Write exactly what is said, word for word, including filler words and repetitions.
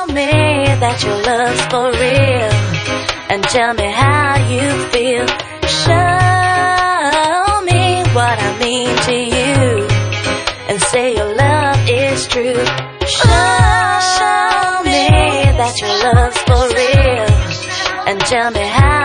me that your love's for real, and tell me how you feel. Show me what I mean to you, and say your love is true. Show, show me that your love's for real, and tell me how